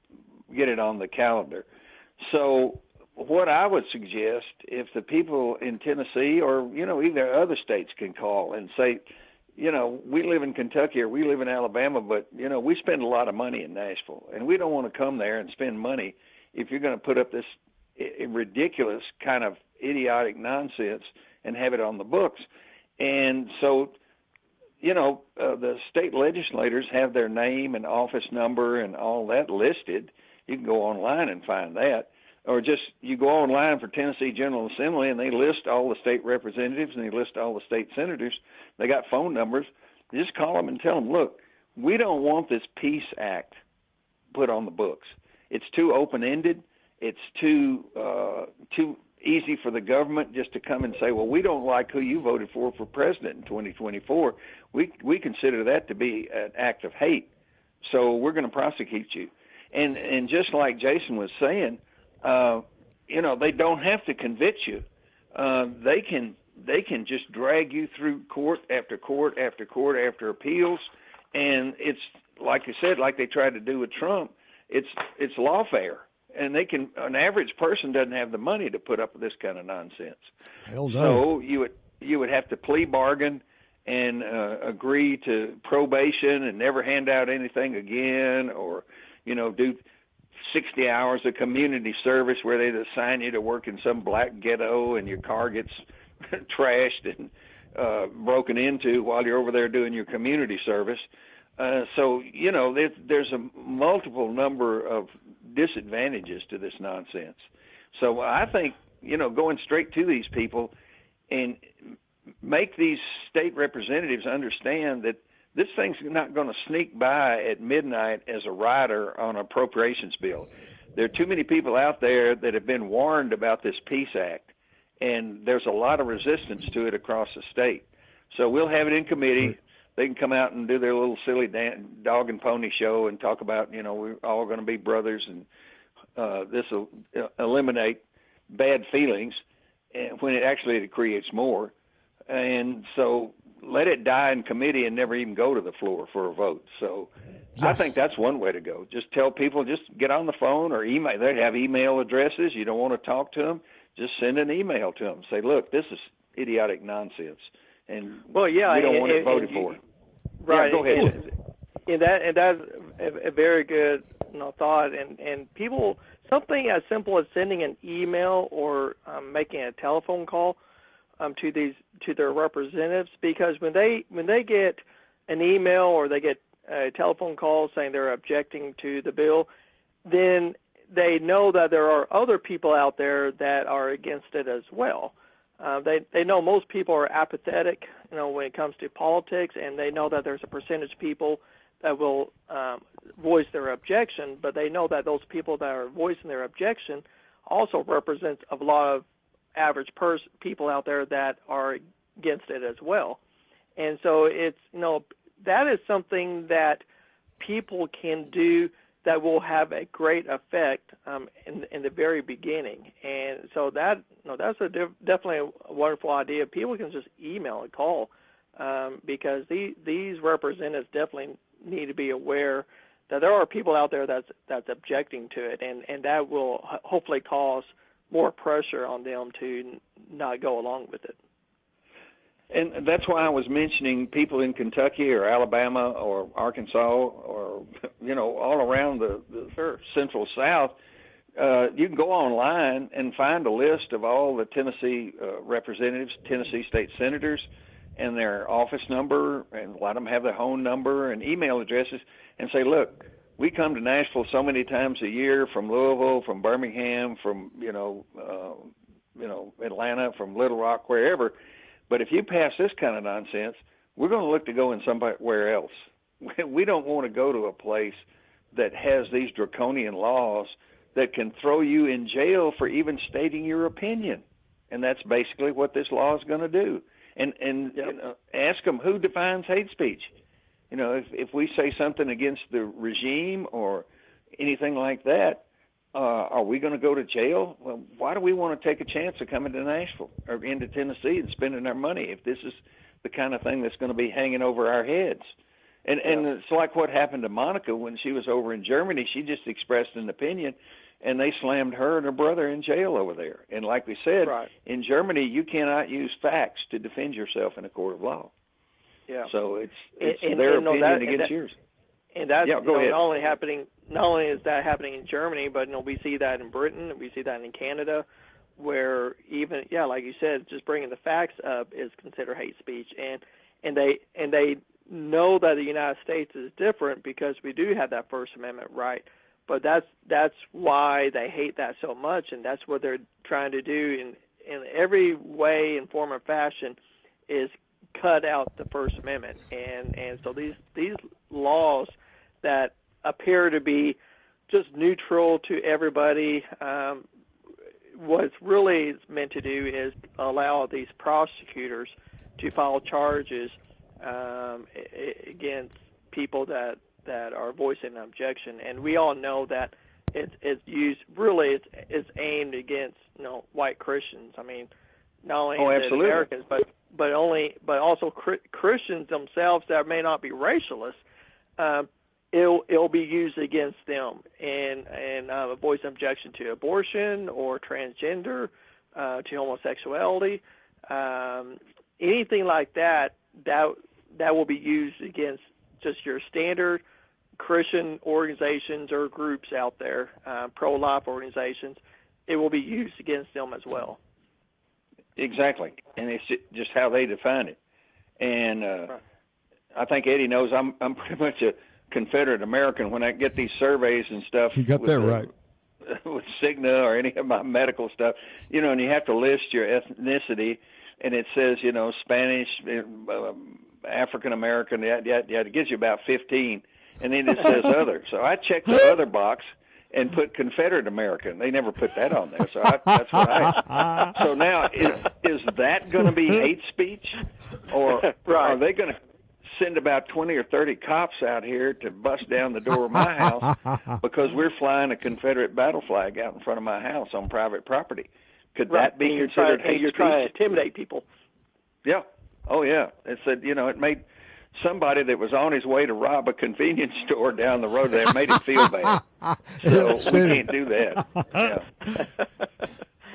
get it on the calendar. So what I would suggest, if the people in Tennessee or, you know, either other states can call and say, you know, we live in Kentucky or we live in Alabama, but, you know, we spend a lot of money in Nashville, and we don't want to come there and spend money if you're going to put up this ridiculous kind of idiotic nonsense and have it on the books. And so, you know, uh, the state legislators have their name and office number and all that listed. You can go online and find that. Or just you go online for Tennessee General Assembly and they list all the state representatives and they list all the state senators. They got phone numbers. Just call them and tell them, look, we don't want this Peace Act put on the books. It's too open-ended. It's too uh, too easy for the government just to come and say, well, we don't like who you voted for for president in twenty twenty-four. We we consider that to be an act of hate, so we're going to prosecute you. And and just like Jason was saying, uh, you know, they don't have to convict you. Uh, they can they can just drag you through court after court after court after appeals, and it's like you said, like they tried to do with Trump. It's it's lawfare, and they can. An average person doesn't have the money to put up with this kind of nonsense. Hell no. So you would you would have to plea bargain and uh, agree to probation and never hand out anything again, or you know do sixty hours of community service where they assign you to work in some black ghetto and your car gets trashed and uh, broken into while you're over there doing your community service. Uh, so, you know, there's, there's a multiple number of disadvantages to this nonsense. So I think, you know, going straight to these people and make these state representatives understand that this thing's not going to sneak by at midnight as a rider on an appropriations bill. There are too many people out there that have been warned about this Peace Act, and there's a lot of resistance to it across the state. So we'll have it in committee. They can come out and do their little silly dog and pony show and talk about, you know, we're all going to be brothers, and uh, this will eliminate bad feelings, and when it actually it creates more. And so let it die in committee and never even go to the floor for a vote. So yes. I think that's one way to go. Just tell people, just get on the phone or email. They have email addresses. You don't want to talk to them, just send an email to them. Say, look, this is idiotic nonsense. And well, yeah, we don't and, want it and, voted and, for. Right. Yeah, go ahead. And, and that and that's a, a very good you know, thought. And and people, something as simple as sending an email or um, making a telephone call um, to these to their representatives, because when they when they get an email or they get a telephone call saying they're objecting to the bill, then they know that there are other people out there that are against it as well. Uh, they they know most people are apathetic, you know, when it comes to politics, and they know that there's a percentage of people that will um, voice their objection, but they know that those people that are voicing their objection also represents a lot of average pers- people out there that are against it as well. And so it's, you know, that is something that people can do that will have a great effect um, in, in the very beginning. And so that, you know, that's a diff- definitely a wonderful idea. People can just email and call um, because the, these representatives definitely need to be aware that there are people out there that's that's objecting to it, and, and that will h- hopefully cause more pressure on them to n- not go along with it. And that's why I was mentioning people in Kentucky or Alabama or Arkansas or, you know, all around the, the sure. Central South. Uh, you can go online and find a list of all the Tennessee uh, representatives, Tennessee state senators, and their office number, and a lot of them have their home number and email addresses, and say, look, we come to Nashville so many times a year from Louisville, from Birmingham, from, you know, uh, you know, Atlanta, from Little Rock, wherever. But if you pass this kind of nonsense, we're going to look to go in somewhere else. We don't want to go to a place that has these draconian laws that can throw you in jail for even stating your opinion. And that's basically what this law is going to do. and and yep. you know, ask them who defines hate speech. You know, if if we say something against the regime or anything like that, uh, are we going to go to jail? Well, why do we want to take a chance of coming to Nashville or into Tennessee and spending our money if this is the kind of thing that's going to be hanging over our heads? And yeah. and it's like what happened to Monica when she was over in Germany. She just expressed an opinion, and they slammed her and her brother in jail over there. And like we said, right. in Germany, you cannot use facts to defend yourself in a court of law. Yeah. So it's it's and, their and, and opinion that, against that, yours. And that's yeah, you go know, ahead. not only happening. Not only is that happening in Germany, but you know, we see that in Britain. We see that in Canada, where even yeah, like you said, just bringing the facts up is considered hate speech, and and they and they know that the United States is different because we do have that First Amendment right. But that's that's why they hate that so much, and that's what they're trying to do in in every way and form or fashion is cut out the First Amendment. And and so these these laws that appear to be just neutral to everybody, um, what it's really meant to do is allow these prosecutors to file charges um, against people that that are voicing an objection, and we all know that it's it's used really it's it's aimed against you know white Christians. I mean, not only oh, the Americans, but but only but also Christians themselves that may not be racialists. Um, it'll it'll be used against them, and and uh, voice an objection to abortion or transgender, uh, to homosexuality, um, anything like that. That that will be used against just your standard Christian organizations or groups out there, uh, pro-life organizations. It will be used against them as well. Exactly, and it's just how they define it. And uh, right. I think Eddie knows I'm I'm pretty much a Confederate American. When I get these surveys and stuff, he got that right with Cigna or any of my medical stuff, you know, and you have to list your ethnicity, and it says, you know, Spanish, uh, African American. Yeah, yeah, yeah, it gives you about fifteen. And then it says other. So I checked the other box and put Confederate American. They never put that on there. So I, that's what I. So now, is, is that going to be hate speech? Or right. are they going to send about twenty or thirty cops out here to bust down the door of my house because we're flying a Confederate battle flag out in front of my house on private property? Could right. that be and considered trying, hate you're speech? You're trying to intimidate people. Yeah. Oh, yeah. It said, you know, it made somebody that was on his way to rob a convenience store down the road there made him feel bad. So we can't do that. Yeah.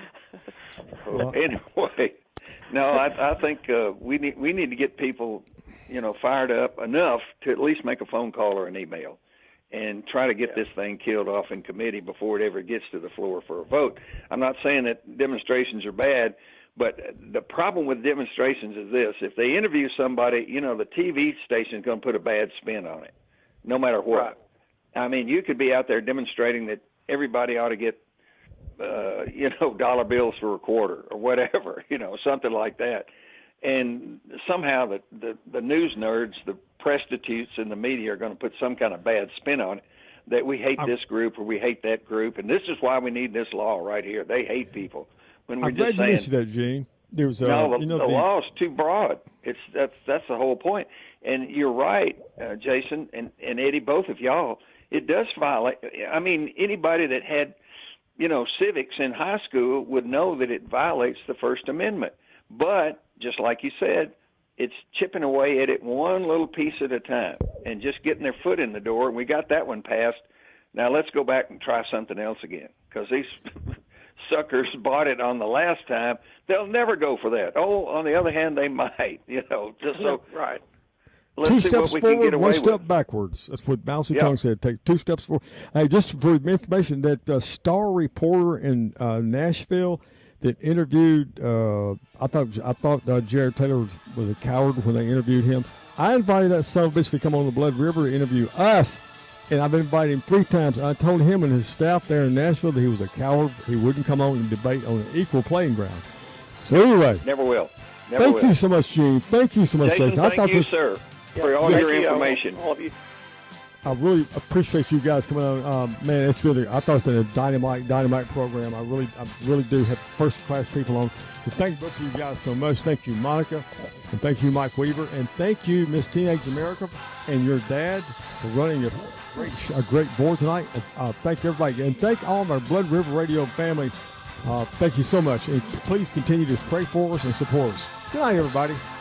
Well, anyway, no, I, I think uh, we need we need to get people, you know, fired up enough to at least make a phone call or an email and try to get yeah. this thing killed off in committee before it ever gets to the floor for a vote. I'm not saying that demonstrations are bad. But the problem with demonstrations is this: if they interview somebody, you know, the T V station is going to put a bad spin on it, no matter what. Right. I mean, you could be out there demonstrating that everybody ought to get, uh, you know, dollar bills for a quarter or whatever, you know, something like that. And somehow the, the, the news nerds, the prostitutes in the media are going to put some kind of bad spin on it, that we hate this group or we hate that group. And this is why we need this law right here. They hate people. When we're I'm just glad saying, you mentioned that, Gene. There's, uh, no, the, you know, the the law is too broad. It's that's that's the whole point. And you're right, uh, Jason and, and Eddie, both of y'all. It does violate. I mean, anybody that had, you know, civics in high school would know that it violates the First Amendment. But just like you said, it's chipping away at it one little piece at a time and just getting their foot in the door. And we got that one passed. Now let's go back and try something else again, because these suckers bought it on the last time. They'll never go for that. Oh, on the other hand, they might, you know, just so. Right. Let's two see steps what we can forward, get away one step with. backwards. That's what Mousy Yeah. Tongue said. Take two steps forward. Hey, just for information, that uh, star reporter in uh, Nashville that interviewed, uh, I thought I thought uh, Jared Taylor was, was a coward when they interviewed him. I invited that son of a bitch to come on the Blood River to interview us. And I've invited him three times. I told him and his staff there in Nashville that he was a coward. He wouldn't come on and debate on an equal playing ground. So anyway. Never will. Never thank will. you so much, Gene. Thank you so much, Jason, Jason. thank I thought you, this, sir, Yeah, for all thank your you, information. all of you. I really appreciate you guys coming on. Um, man, it's been a, I thought it's been a dynamite, dynamite program. I really, I really do have first class people on. So thank both of you guys so much. Thank you, Monica, and thank you, Mike Weaver, and thank you, Miss Teenage America, and your dad for running a great, a great board tonight. And, uh, thank everybody, and thank all of our Blood River Radio family. Uh, thank you so much, and please continue to pray for us and support us. Good night, everybody.